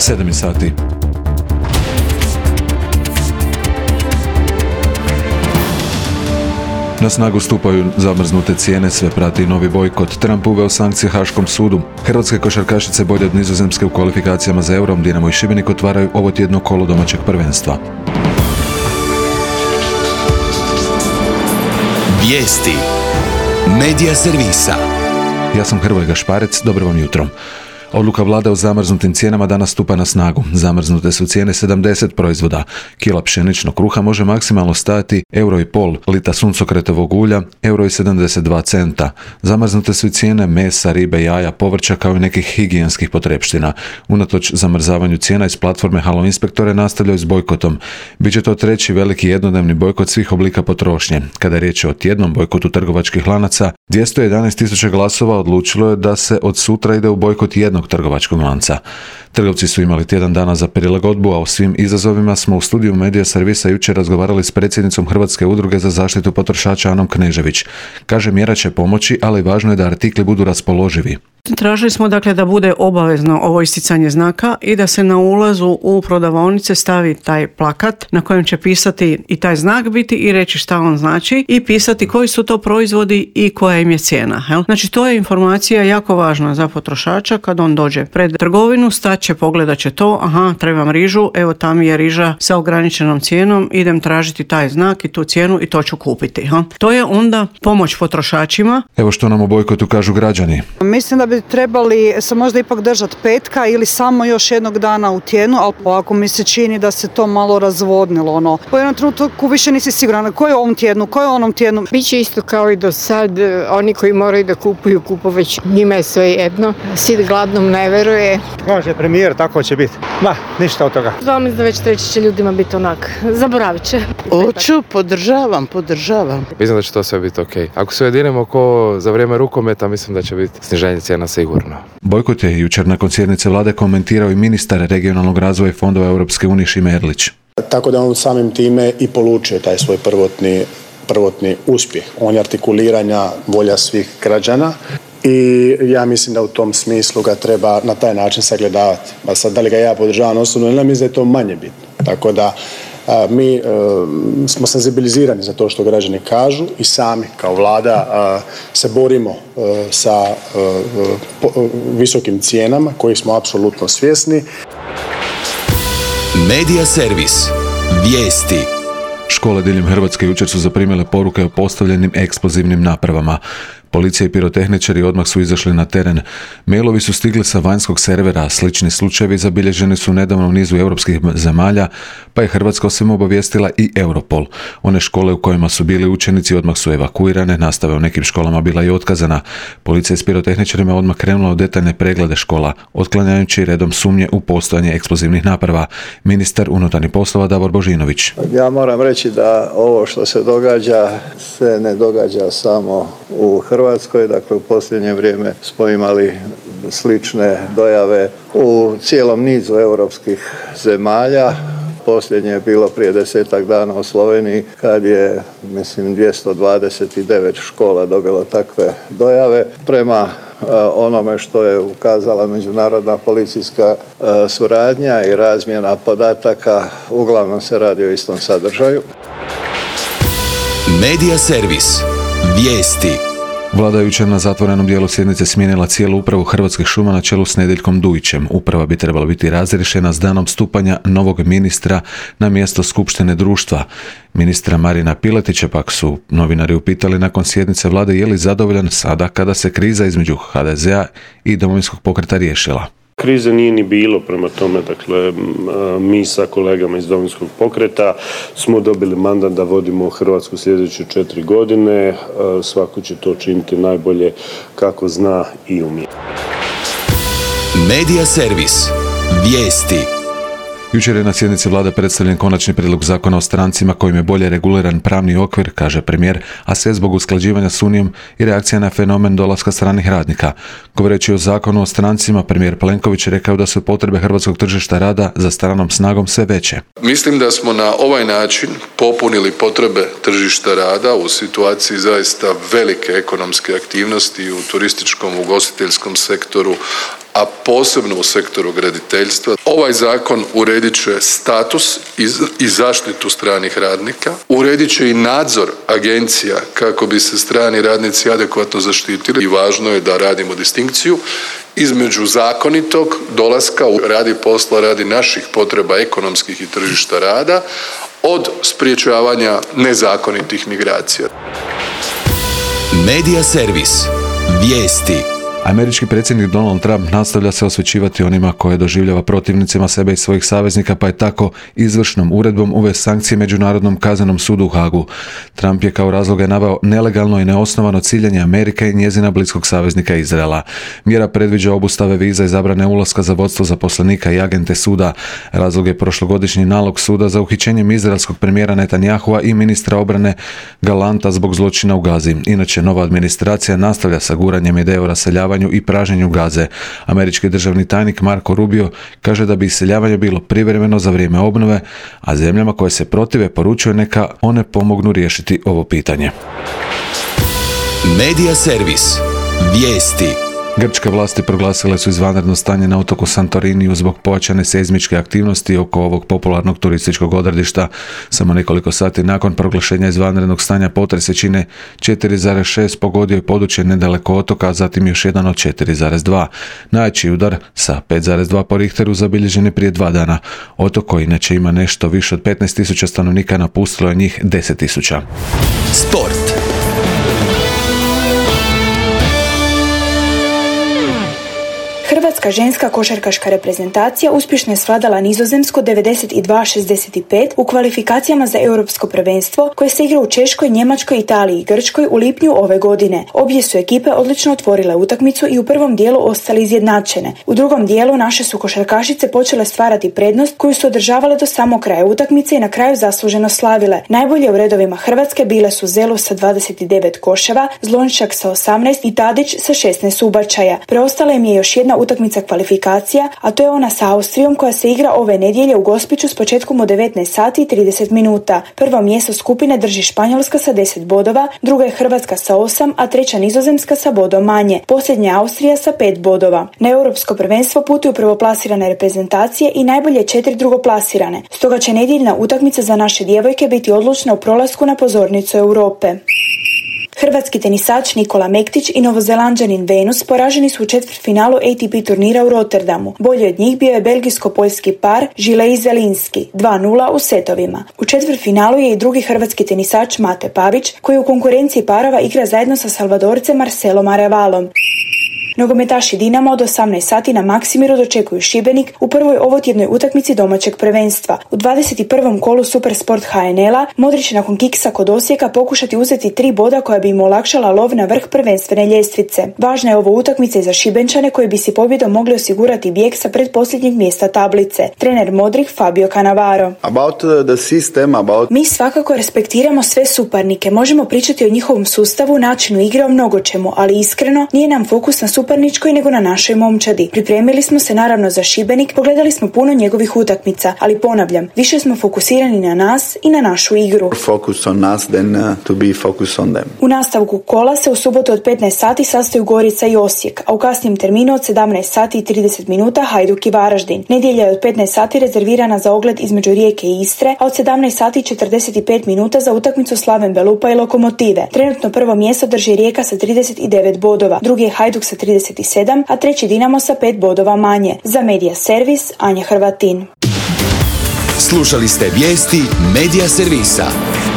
7 sati. Na snagu stupaju zamrznute cijene, sve prati novi bojkot. Trump uveo sankcije Haškom sudu. Hrvatske košarkašice bolje od Nizozemske u kvalifikacijama za Euro. Dinamo i Šibenik otvaraju ovo tjedno kolo domaćeg prvenstva. Vijesti Medija servisa. Ja sam Hrvoje Gašparec, dobro vam jutro. Odluka vlade o zamrznutim cijenama danas stupa na snagu. Zamrznute su cijene 70 proizvoda. Kila pšeničnog kruha može maksimalno stajati €1,5, lita suncokretovog ulja €1,72 centa. Zamrznute su i cijene mesa, ribe, jaja, povrća kao i nekih higijenskih potrepština. Unatoč zamrzavanju cijena iz platforme Halo inspektore nastavljaju s bojkotom. Biće to treći veliki jednodnevni bojkot svih oblika potrošnje. Kada je riječ o tjednom bojkotu trgovačkih lanaca, 211.000 glasova odlučilo je da se od sutra ide u bojkot jednog trgovačkog lanca. Trgovci su imali tjedan dana za prilagodbu, a o svim izazovima smo u studiju Medija servisa jučer razgovarali s predsjednicom Hrvatske udruge za zaštitu potrošača Anom Knežević. Kaže, mjera će pomoći, ali važno je da artikli budu raspoloživi. Tražili smo dakle da bude obavezno ovo isticanje znaka i da se na ulazu u prodavaonice stavi taj plakat na kojem će pisati i taj znak biti i reći šta on znači i pisati koji su to proizvodi i koja im je cijena. Znači to je informacija jako važna za potrošača kad on dođe pred trgovinu, staće, pogledat će to, aha, trebam rižu, evo tam je riža sa ograničenom cijenom, idem tražiti taj znak i tu cijenu i to ću kupiti. To je onda pomoć potrošačima. Evo što nam o bojkotu kažu građani. Mislim da bi trebali se možda ipak držati petka ili samo još jednog dana u tjednu, ali ovako mi se čini da se to malo razvodnilo. Po jednom trenutku više nisi siguran ko je ovom tjednu, ko je onom tjednu. Biće isto kao i do sad, oni koji moraju da kupuju već njima je sve jedno. Sid gladnom ne veruje. Kaže premijer, tako će biti. Ništa od toga. Znam da već treći će ljudima biti onak, zaboravit će. Hoću, podržavam. Mislim da će to sve biti ok. Ako se ujedinimo ko za vrijeme rukometa, mislim da će biti sniženje cijena sigurno. Bojkot je jučer nakon sjednice vlade komentirao i ministar regionalnog razvoja i fondova Europske unije Šime Erlić. Tako da on samim time i polučio taj svoj prvotni uspjeh. On je artikuliranja volja svih građana i ja mislim da u tom smislu ga treba na taj način sagledavati. A sad da li ga ja podržavam osobno ili ne, mislim da je to manje bitno. Tako da mi smo senzibilizirani za to što građani kažu i sami kao vlada se borimo sa visokim cijenama kojih smo apsolutno svjesni. Medija servis. Vijesti. Škole diljem Hrvatske jučer su zaprimile poruke o postavljenim eksplozivnim napravama. Policija i pirotehničari odmah su izašli na teren. Mailovi su stigli sa vanjskog servera, slični slučajevi zabilježeni su nedavno u nizu europskih zemalja, pa je Hrvatska osim obavijestila i Europol. One škole u kojima su bili učenici odmah su evakuirane, nastava u nekim školama bila i otkazana. Policija s pirotehničarima odmah krenula u detaljne preglede škola, otklanjajući redom sumnje u postojanje eksplozivnih naprava. Ministar unutarnjih poslova Davor Božinović. Ja moram reći da ovo što se događa se ne događa samo u Hrvatskoj, dakle u posljednje vrijeme smo imali slične dojave u cijelom nizu europskih zemalja. Posljednje je bilo prije 10-ak dana u Sloveniji kad je, 229 škola dobilo takve dojave. Prema onome što je ukazala međunarodna policijska suradnja i razmjena podataka, uglavnom se radi o istom sadržaju. Medija servis. Vijesti. Vlada je jučer na zatvorenom dijelu sjednice smijenila cijelu upravu Hrvatskih šuma na čelu s Nedeljkom Dujićem. Uprava bi trebala biti razriješena s danom stupanja novog ministra na mjesto skupštine društva. Ministra Marina Piletića pak su novinari upitali nakon sjednice vlade je li zadovoljan sada kada se kriza između HDZ-a i Domovinskog pokreta riješila. Krize nije ni bilo, prema tome, dakle, mi sa kolegama iz Domovinskog pokreta smo dobili mandat da vodimo Hrvatsku sljedeće 4 godine. Svako će to činiti najbolje kako zna i umije. Medija servis. Vijesti. Jučer je na sjednici vlade predstavljen konačni prijedlog zakona o strancima kojim je bolje reguliran pravni okvir, kaže premijer, a sve zbog usklađivanja s Unijom i reakcija na fenomen dolaska stranih radnika. Govoreći o zakonu o strancima, premijer Plenković je rekao da su potrebe hrvatskog tržišta rada za stranom snagom sve veće. Mislim da smo na ovaj način popunili potrebe tržišta rada u situaciji zaista velike ekonomske aktivnosti u turističkom, ugostiteljskom sektoru, a posebno u sektoru graditeljstva. Ovaj zakon uredit će status i zaštitu stranih radnika, uredit će i nadzor agencija kako bi se strani radnici adekvatno zaštitili i važno je da radimo distinkciju između zakonitog dolaska radi posla, radi naših potreba ekonomskih i tržišta rada od sprječavanja nezakonitih migracija. Medija servis. Vijesti. Američki predsjednik Donald Trump nastavlja se osvećivati onima koje doživljava protivnicima sebe i svojih saveznika, pa je tako izvršnom uredbom uveo sankcije Međunarodnom kaznenom sudu u Hagu. Trump je kao razloge naveo nelegalno i neosnovano ciljanje Amerike i njezina bliskog saveznika Izraela. Mjera predviđa obustave viza i zabrane ulaska za vodstvo zaposlenika i agente suda. Razlog je prošlogodišnji nalog suda za uhićenjem izraelskog premijera Netanyahua i ministra obrane Galanta zbog zločina u Gazi. Inače, nova administracija nastavlja sa guranjem ideje o raseljavanju i pražnjenju Gaze. Američki državni tajnik Marco Rubio kaže da bi iseljavanje bilo privremeno za vrijeme obnove, a zemljama koje se protive poručuje neka one pomognu riješiti ovo pitanje. Medija servis. Vijesti. Grčke vlasti proglasile su izvanredno stanje na otoku Santoriniju zbog pojačane seizmičke aktivnosti oko ovog popularnog turističkog odredišta. Samo nekoliko sati nakon proglašenja izvanrednog stanja potres jačine 4,6 pogodio je područje nedaleko otoka, a zatim još jedan od 4,2. Najjači udar sa 5,2 po Richteru zabilježen je prije 2 dana. Otok, koji inače ima nešto više od 15.000 stanovnika, napustilo je njih 10.000. Sport. Hrvatska ženska košarkaška reprezentacija uspješno je svladala Nizozemsko 92-65 u kvalifikacijama za europsko prvenstvo koje se igra u Češkoj, Njemačkoj, Italiji i Grčkoj u lipnju ove godine. Obje su ekipe odlično otvorile utakmicu i u prvom dijelu ostali izjednačene. U drugom dijelu naše su košarkašice počele stvarati prednost koju su održavale do samog kraja utakmice i na kraju zasluženo slavile. Najbolje u redovima Hrvatske bile su Zelu sa 29 koševa, Zlončak sa 18 i Tadić sa 16 subačaja. Preostala im je još jedna utakmica kvalifikacija, a to je ona sa Austrijom koja se igra ove nedjelje u Gospiću s početkom u 19 sati i 30 minuta. Prvo mjesto skupine drži Španjolska sa 10 bodova, druga je Hrvatska sa 8, a treća Nizozemska sa bodom manje. Posljednja Austrija sa 5 bodova. Na europsko prvenstvo putuju prvoplasirane reprezentacije i najbolje 4 drugoplasirane. Stoga će nedjeljna utakmica za naše djevojke biti odlučna u prolasku na pozornicu Europe. Hrvatski tenisač Nikola Mektić i Novozelanđanin Venus poraženi su u četvrtfinalu ATP turnira u Rotterdamu. Bolji od njih bio je belgijsko-poljski par Žile i Zelinski, 2:0 u setovima. U četvrtfinalu je i drugi hrvatski tenisač Mate Pavić, koji u konkurenciji parova igra zajedno sa Salvadorcem Marcelom Arevalom. Nogometaši Dinama od 18 sati na Maksimiru dočekuju Šibenik u prvoj ovotjednoj utakmici domaćeg prvenstva. U 21. kolu Supersport HNL-a Modrić će nakon kiksa kod Osijeka pokušati uzeti 3 boda koja bi im olakšala lov na vrh prvenstvene ljestvice. Važna je ovo utakmica i za Šibenčane koji bi si pobjedom mogli osigurati bijeg sa pretposljednjeg mjesta tablice. Trener Modrić Fabio Cannavaro. Mi svakako respektiramo sve suparnike, možemo pričati o njihovom sustavu, načinu igre, o mnogo čemu, ali iskreno nije nam fokus na suparničkoj nego na našoj momčadi. Pripremili smo se naravno za Šibenik, pogledali smo puno njegovih utakmica, ali ponavljam, više smo fokusirani na nas i na našu igru. U nastavku kola se u subotu od 15 sati sastaju Gorica i Osijek, a u kasnijem terminu od 17 sati i 30 minuta Hajduk i Varaždin. Nedjelja je od 15 sati rezervirana za ogled između Rijeke i Istre, a od 17 sati i 45 minuta za utakmicu Slaven Belupa i Lokomotive. Trenutno prvo mjesto drži Rijeka sa 39 bodova, drugi je Hajduk sa 37, a treći Dinamo sa 5 bodova manje. Za Medija servis, Anja Hrvatin. Slušali ste vijesti Medija servisa.